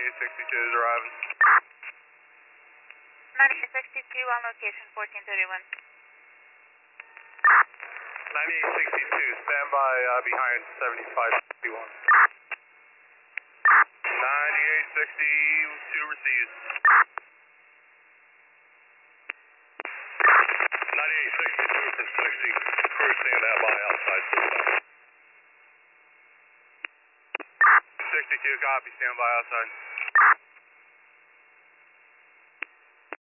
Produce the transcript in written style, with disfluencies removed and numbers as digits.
9862 is arriving. 9862 on location, 1431. 9862, stand by behind 7561. 9862 received. 9862 from 60, crew stand that by outside. 62 copy, stand by outside.